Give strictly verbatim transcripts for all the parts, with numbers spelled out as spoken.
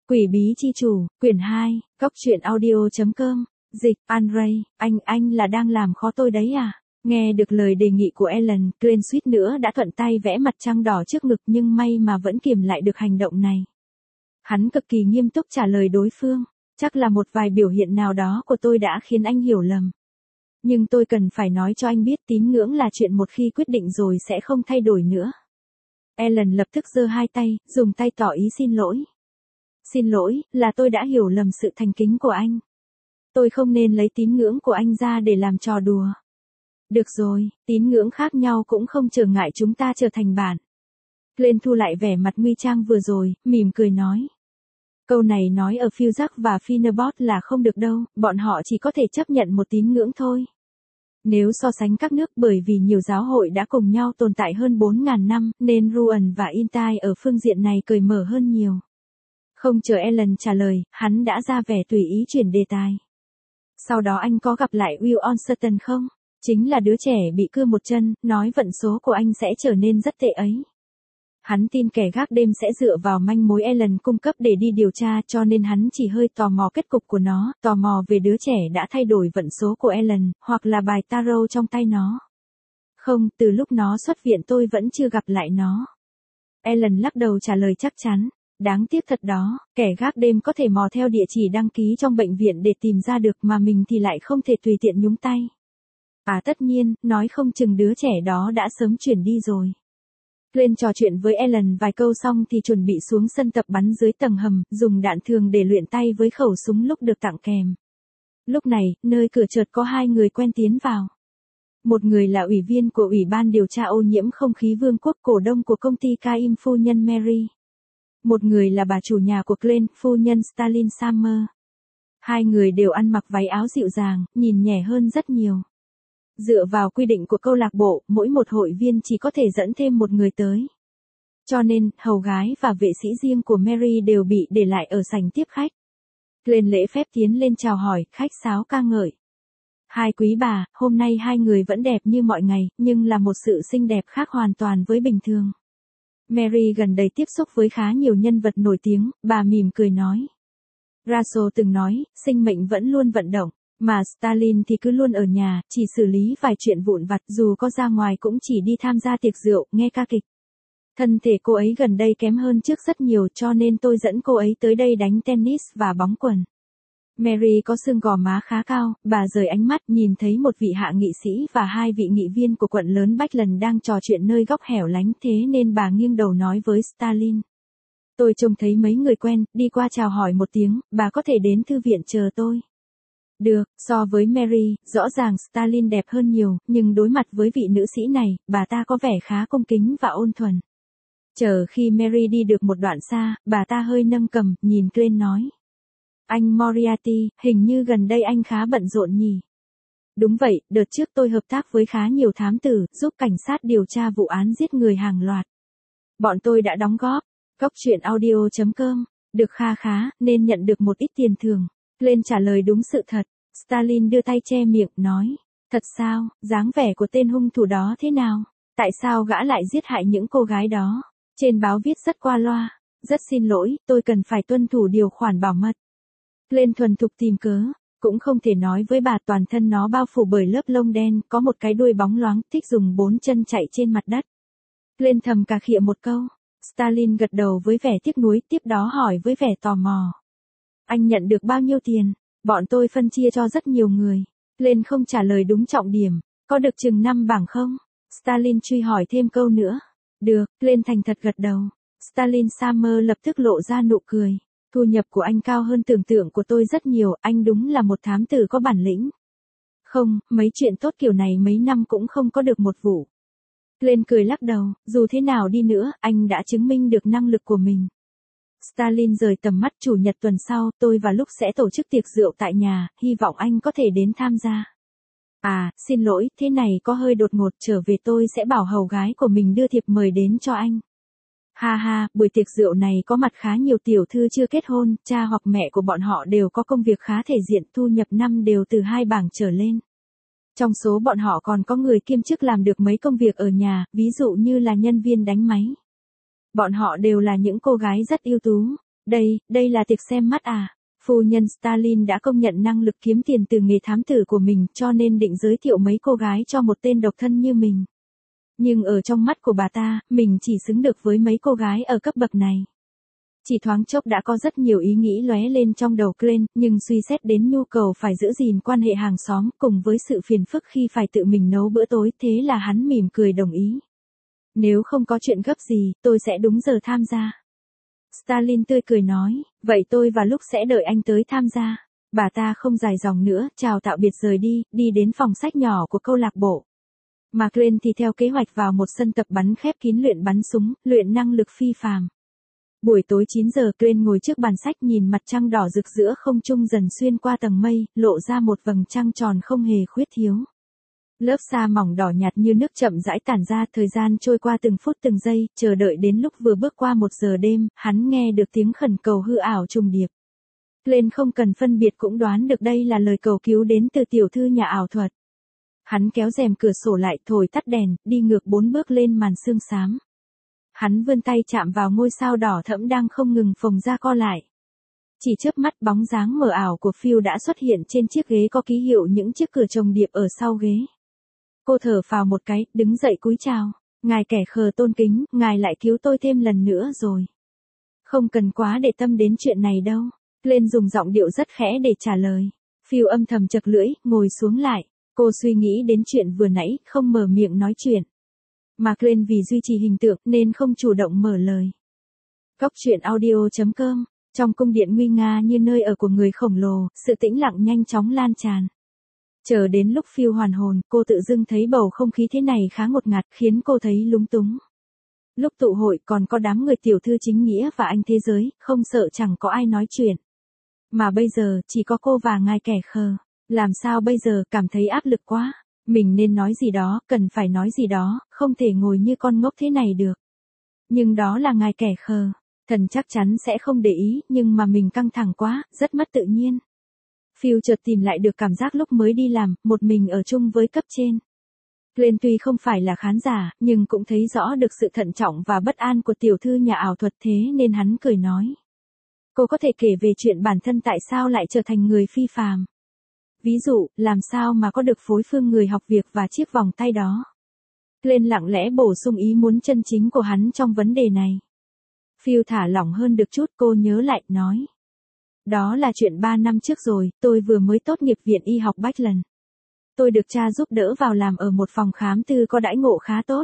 Quỷ bí chi chủ, quyển hai, góc truyện audio chấm com, dịch, Andre, anh, anh là đang làm khó tôi đấy à? Nghe được lời đề nghị của Ellen, Glenn suýt nữa đã thuận tay vẽ mặt trăng đỏ trước ngực nhưng may mà vẫn kiềm lại được hành động này. Hắn cực kỳ nghiêm túc trả lời đối phương, chắc là một vài biểu hiện nào đó của tôi đã khiến anh hiểu lầm. Nhưng tôi cần phải nói cho anh biết tín ngưỡng là chuyện một khi quyết định rồi sẽ không thay đổi nữa. Ellen lập tức giơ hai tay, dùng tay tỏ ý xin lỗi. Xin lỗi, là tôi đã hiểu lầm sự thành kính của anh. Tôi không nên lấy tín ngưỡng của anh ra để làm trò đùa. Được rồi, tín ngưỡng khác nhau cũng không trở ngại chúng ta trở thành bạn. Glenn thu lại vẻ mặt nguy trang vừa rồi, mỉm cười nói. Câu này nói ở Fusac và Finnerbot là không được đâu, bọn họ chỉ có thể chấp nhận một tín ngưỡng thôi. Nếu so sánh các nước bởi vì nhiều giáo hội đã cùng nhau tồn tại hơn bốn nghìn năm, nên Ruan và Intai ở phương diện này cởi mở hơn nhiều. Không chờ Ellen trả lời, hắn đã ra vẻ tùy ý chuyển đề tài. Sau đó anh có gặp lại Will Onserton không? Chính là đứa trẻ bị cưa một chân, nói vận số của anh sẽ trở nên rất tệ ấy. Hắn tin kẻ gác đêm sẽ dựa vào manh mối Ellen cung cấp để đi điều tra cho nên hắn chỉ hơi tò mò kết cục của nó, tò mò về đứa trẻ đã thay đổi vận số của Ellen, hoặc là bài tarot trong tay nó. Không, từ lúc nó xuất viện tôi vẫn chưa gặp lại nó. Ellen lắc đầu trả lời chắc chắn. Đáng tiếc thật đó, kẻ gác đêm có thể mò theo địa chỉ đăng ký trong bệnh viện để tìm ra được mà mình thì lại không thể tùy tiện nhúng tay. À tất nhiên, nói không chừng đứa trẻ đó đã sớm chuyển đi rồi. Glenn trò chuyện với Ellen vài câu xong thì chuẩn bị xuống sân tập bắn dưới tầng hầm, dùng đạn thường để luyện tay với khẩu súng lúc được tặng kèm. Lúc này, nơi cửa chợt có hai người quen tiến vào. Một người là ủy viên của Ủy ban điều tra ô nhiễm không khí Vương quốc cổ đông của công ty Caim phu nhân Mary. Một người là bà chủ nhà của Glenn, phu nhân Stalin Summer. Hai người đều ăn mặc váy áo dịu dàng, nhìn nhẹ hơn rất nhiều. Dựa vào quy định của câu lạc bộ, mỗi một hội viên chỉ có thể dẫn thêm một người tới. Cho nên, hầu gái và vệ sĩ riêng của Mary đều bị để lại ở sảnh tiếp khách. Glenn lễ phép tiến lên chào hỏi, khách sáo ca ngợi. Hai quý bà, hôm nay hai người vẫn đẹp như mọi ngày, nhưng là một sự xinh đẹp khác hoàn toàn với bình thường. Mary gần đây tiếp xúc với khá nhiều nhân vật nổi tiếng, bà mỉm cười nói. Russell từng nói, sinh mệnh vẫn luôn vận động, mà Stalin thì cứ luôn ở nhà, chỉ xử lý vài chuyện vụn vặt, dù có ra ngoài cũng chỉ đi tham gia tiệc rượu, nghe ca kịch. Thân thể cô ấy gần đây kém hơn trước rất nhiều cho nên tôi dẫn cô ấy tới đây đánh tennis và bóng quần. Mary có xương gò má khá cao, bà rời ánh mắt nhìn thấy một vị hạ nghị sĩ và hai vị nghị viên của quận lớn Bachland đang trò chuyện nơi góc hẻo lánh thế nên bà nghiêng đầu nói với Stalin. Tôi trông thấy mấy người quen, đi qua chào hỏi một tiếng, bà có thể đến thư viện chờ tôi. Được, so với Mary, rõ ràng Stalin đẹp hơn nhiều, nhưng đối mặt với vị nữ sĩ này, bà ta có vẻ khá cung kính và ôn thuần. Chờ khi Mary đi được một đoạn xa, bà ta hơi nâng cầm, nhìn Glenn nói. Anh Moriarty, hình như gần đây anh khá bận rộn nhỉ? Đúng vậy, đợt trước tôi hợp tác với khá nhiều thám tử, giúp cảnh sát điều tra vụ án giết người hàng loạt. Bọn tôi đã đóng góp, góc truyện audio chấm com, được kha khá, nên nhận được một ít tiền thưởng. Glenn trả lời đúng sự thật, Stalin đưa tay che miệng, nói. Thật sao, dáng vẻ của tên hung thủ đó thế nào? Tại sao gã lại giết hại những cô gái đó? Trên báo viết rất qua loa. Rất xin lỗi, tôi cần phải tuân thủ điều khoản bảo mật. Glenn thuần thục tìm cớ, cũng không thể nói với bà toàn thân nó bao phủ bởi lớp lông đen, có một cái đuôi bóng loáng, thích dùng bốn chân chạy trên mặt đất. Glenn thầm cà khịa một câu, Stalin gật đầu với vẻ tiếc nuối, tiếp đó hỏi với vẻ tò mò. Anh nhận được bao nhiêu tiền? Bọn tôi phân chia cho rất nhiều người. Glenn không trả lời đúng trọng điểm, có được chừng năm bảng không? Stalin truy hỏi thêm câu nữa. Được, Glenn thành thật gật đầu. Stalin Summer lập tức lộ ra nụ cười. Thu nhập của anh cao hơn tưởng tượng của tôi rất nhiều, anh đúng là một thám tử có bản lĩnh. Không, mấy chuyện tốt kiểu này mấy năm cũng không có được một vụ. Glenn cười lắc đầu, dù thế nào đi nữa, anh đã chứng minh được năng lực của mình. Stalin rời tầm mắt. Chủ nhật tuần sau, tôi và Lúc sẽ tổ chức tiệc rượu tại nhà, hy vọng anh có thể đến tham gia. À, xin lỗi, thế này có hơi đột ngột, trở về tôi sẽ bảo hầu gái của mình đưa thiệp mời đến cho anh. Ha ha, buổi tiệc rượu này có mặt khá nhiều tiểu thư chưa kết hôn, cha hoặc mẹ của bọn họ đều có công việc khá thể diện, thu nhập năm đều từ hai bảng trở lên. Trong số bọn họ còn có người kiêm chức làm được mấy công việc ở nhà, ví dụ như là nhân viên đánh máy. Bọn họ đều là những cô gái rất ưu tú. Đây, đây là tiệc xem mắt à? Phu nhân Stalin đã công nhận năng lực kiếm tiền từ nghề thám tử của mình cho nên định giới thiệu mấy cô gái cho một tên độc thân như mình. Nhưng ở trong mắt của bà ta, mình chỉ xứng được với mấy cô gái ở cấp bậc này. Chỉ thoáng chốc đã có rất nhiều ý nghĩ lóe lên trong đầu Glenn, nhưng suy xét đến nhu cầu phải giữ gìn quan hệ hàng xóm cùng với sự phiền phức khi phải tự mình nấu bữa tối, thế là hắn mỉm cười đồng ý. Nếu không có chuyện gấp gì, tôi sẽ đúng giờ tham gia. Stalin tươi cười nói, vậy tôi và lúc sẽ đợi anh tới tham gia. Bà ta không dài dòng nữa, chào tạm biệt rời đi, đi đến phòng sách nhỏ của câu lạc bộ. Mà Glenn thì theo kế hoạch vào một sân tập bắn khép kín luyện bắn súng, luyện năng lực phi phàm. Buổi tối chín giờ Glenn ngồi trước bàn sách nhìn mặt trăng đỏ rực giữa không trung dần xuyên qua tầng mây, lộ ra một vầng trăng tròn không hề khuyết thiếu. Lớp sa mỏng đỏ nhạt như nước chậm rãi tản ra, thời gian trôi qua từng phút từng giây, chờ đợi đến lúc vừa bước qua một giờ đêm, hắn nghe được tiếng khẩn cầu hư ảo trùng điệp. Glenn không cần phân biệt cũng đoán được đây là lời cầu cứu đến từ tiểu thư nhà ảo thuật. Hắn kéo rèm cửa sổ lại, thổi tắt đèn, đi ngược bốn bước lên màn sương xám. Hắn vươn tay chạm vào ngôi sao đỏ thẫm đang không ngừng phồng ra co lại. Chỉ chớp mắt bóng dáng mờ ảo của Phil đã xuất hiện trên chiếc ghế có ký hiệu những chiếc cửa chồng điệp ở sau ghế. Cô thở phào một cái, đứng dậy cúi chào. Ngài kẻ khờ tôn kính, ngài lại cứu tôi thêm lần nữa rồi. Không cần quá để tâm đến chuyện này đâu. Glenn dùng giọng điệu rất khẽ để trả lời. Phil âm thầm chật lưỡi, ngồi xuống lại. Cô suy nghĩ đến chuyện vừa nãy, không mở miệng nói chuyện. Mà Glenn vì duy trì hình tượng nên không chủ động mở lời. Góc truyện audio chấm com. Trong cung điện nguy nga như nơi ở của người khổng lồ, sự tĩnh lặng nhanh chóng lan tràn. Chờ đến lúc Phil hoàn hồn, cô tự dưng thấy bầu không khí thế này khá ngột ngạt, khiến cô thấy lúng túng. Lúc tụ hội còn có đám người tiểu thư chính nghĩa và anh thế giới, không sợ chẳng có ai nói chuyện. Mà bây giờ, chỉ có cô và ngài kẻ khờ. Làm sao bây giờ, cảm thấy áp lực quá. Mình nên nói gì đó, cần phải nói gì đó, không thể ngồi như con ngốc thế này được. Nhưng đó là ngài kẻ khờ. Thần chắc chắn sẽ không để ý, nhưng mà mình căng thẳng quá, rất mất tự nhiên. Phil chợt tìm lại được cảm giác lúc mới đi làm, một mình ở chung với cấp trên. Glenn tuy không phải là khán giả, nhưng cũng thấy rõ được sự thận trọng và bất an của tiểu thư nhà ảo thuật, thế nên hắn cười nói. Cô có thể kể về chuyện bản thân tại sao lại trở thành người phi phàm. Ví dụ, làm sao mà có được phối phương người học việc và chiếc vòng tay đó. Glenn lặng lẽ bổ sung ý muốn chân chính của hắn trong vấn đề này. Phil thả lỏng hơn được chút, cô nhớ lại, nói. Đó là chuyện ba năm trước rồi, tôi vừa mới tốt nghiệp viện y học Bachelor. Tôi được cha giúp đỡ vào làm ở một phòng khám tư có đãi ngộ khá tốt.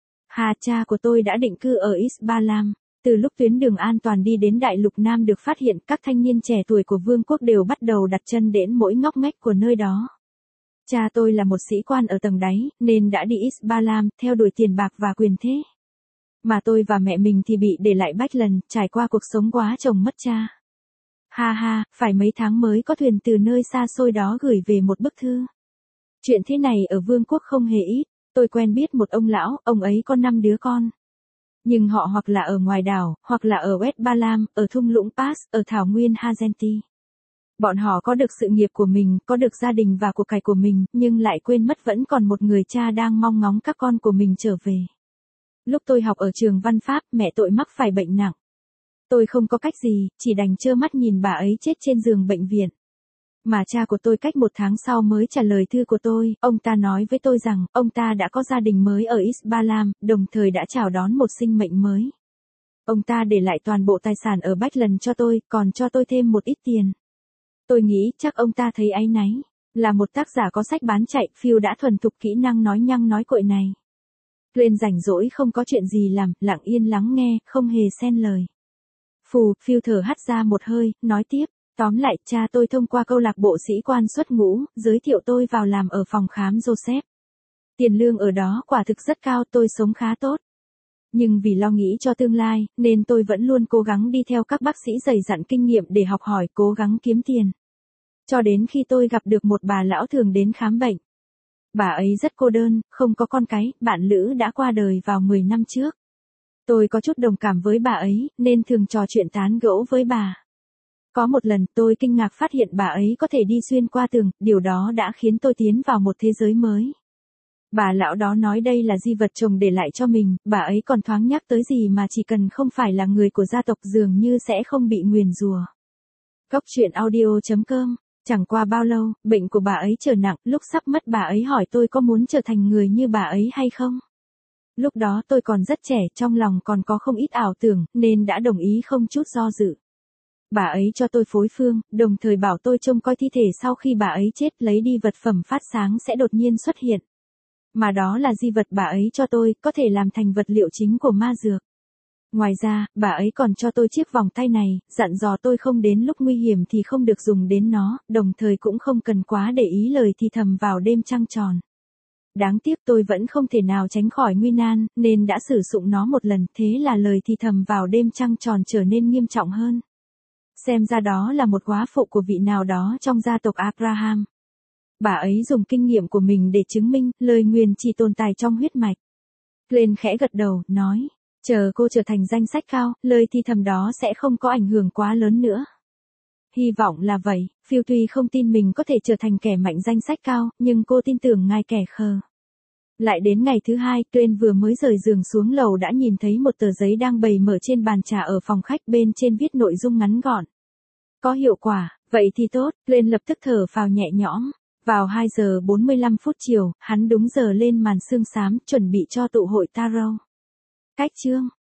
Hà cha của tôi đã định cư ở Isbalam. Từ lúc tuyến đường an toàn đi đến Đại lục Nam được phát hiện, các thanh niên trẻ tuổi của vương quốc đều bắt đầu đặt chân đến mỗi ngóc ngách của nơi đó. Cha tôi là một sĩ quan ở tầng đáy, nên đã đi Isbalam, theo đuổi tiền bạc và quyền thế. Mà tôi và mẹ mình thì bị để lại Bachelor, trải qua cuộc sống quá chồng mất cha. Ha ha, phải mấy tháng mới có thuyền từ nơi xa xôi đó gửi về một bức thư. Chuyện thế này ở vương quốc không hề ít, tôi quen biết một ông lão, ông ấy có năm đứa con. Nhưng họ hoặc là ở ngoài đảo, hoặc là ở West Balam, ở thung lũng Pass, ở thảo nguyên Hazenti. Bọn họ có được sự nghiệp của mình, có được gia đình và của cải của mình, nhưng lại quên mất vẫn còn một người cha đang mong ngóng các con của mình trở về. Lúc tôi học ở trường văn pháp, mẹ tôi mắc phải bệnh nặng. Tôi không có cách gì, chỉ đành trơ mắt nhìn bà ấy chết trên giường bệnh viện. Mà cha của tôi cách một tháng sau mới trả lời thư của tôi, ông ta nói với tôi rằng, ông ta đã có gia đình mới ở Isbalam, đồng thời đã chào đón một sinh mệnh mới. Ông ta để lại toàn bộ tài sản ở Bachelor cho tôi, còn cho tôi thêm một ít tiền. Tôi nghĩ chắc ông ta thấy áy náy. Là một tác giả có sách bán chạy, Phil đã thuần thục kỹ năng nói nhăng nói cội này. Glenn rảnh rỗi không có chuyện gì làm, lặng yên lắng nghe, không hề xen lời. Phù, Phil thở hắt ra một hơi, nói tiếp. Tóm lại, cha tôi thông qua câu lạc bộ sĩ quan xuất ngũ, giới thiệu tôi vào làm ở phòng khám Joseph. Tiền lương ở đó quả thực rất cao, tôi sống khá tốt. Nhưng vì lo nghĩ cho tương lai, nên tôi vẫn luôn cố gắng đi theo các bác sĩ dày dặn kinh nghiệm để học hỏi, cố gắng kiếm tiền. Cho đến khi tôi gặp được một bà lão thường đến khám bệnh. Bà ấy rất cô đơn, không có con cái, bạn lữ đã qua đời vào mười năm trước. Tôi có chút đồng cảm với bà ấy, nên thường trò chuyện tán gẫu với bà. Có một lần tôi kinh ngạc phát hiện bà ấy có thể đi xuyên qua tường, điều đó đã khiến tôi tiến vào một thế giới mới. Bà lão đó nói đây là di vật chồng để lại cho mình, bà ấy còn thoáng nhắc tới gì mà chỉ cần không phải là người của gia tộc dường như sẽ không bị nguyền rủa. Góc truyện audio chấm com. Chẳng qua bao lâu, bệnh của bà ấy trở nặng, lúc sắp mất bà ấy hỏi tôi có muốn trở thành người như bà ấy hay không. Lúc đó tôi còn rất trẻ, trong lòng còn có không ít ảo tưởng, nên đã đồng ý không chút do dự. Bà ấy cho tôi phối phương, đồng thời bảo tôi trông coi thi thể sau khi bà ấy chết lấy đi vật phẩm phát sáng sẽ đột nhiên xuất hiện. Mà đó là di vật bà ấy cho tôi, có thể làm thành vật liệu chính của ma dược. Ngoài ra, bà ấy còn cho tôi chiếc vòng tay này, dặn dò tôi không đến lúc nguy hiểm thì không được dùng đến nó, đồng thời cũng không cần quá để ý lời thì thầm vào đêm trăng tròn. Đáng tiếc tôi vẫn không thể nào tránh khỏi nguy nan, nên đã sử dụng nó một lần, thế là lời thì thầm vào đêm trăng tròn trở nên nghiêm trọng hơn. Xem ra đó là một góa phụ của vị nào đó trong gia tộc Abraham. Bà ấy dùng kinh nghiệm của mình để chứng minh, lời nguyền chỉ tồn tại trong huyết mạch. Glenn khẽ gật đầu, nói, chờ cô trở thành danh sách cao, lời thì thầm đó sẽ không có ảnh hưởng quá lớn nữa. Hy vọng là vậy, Phil tuy không tin mình có thể trở thành kẻ mạnh danh sách cao, nhưng cô tin tưởng ngài kẻ khờ. Lại đến ngày thứ hai, Glenn vừa mới rời giường xuống lầu đã nhìn thấy một tờ giấy đang bày mở trên bàn trà ở phòng khách, bên trên viết nội dung ngắn gọn. Có hiệu quả, vậy thì tốt, Glenn lập tức thở phào nhẹ nhõm. Vào hai giờ bốn mươi lăm phút chiều, hắn đúng giờ lên màn sương xám, chuẩn bị cho tụ hội Tarot. Cách chương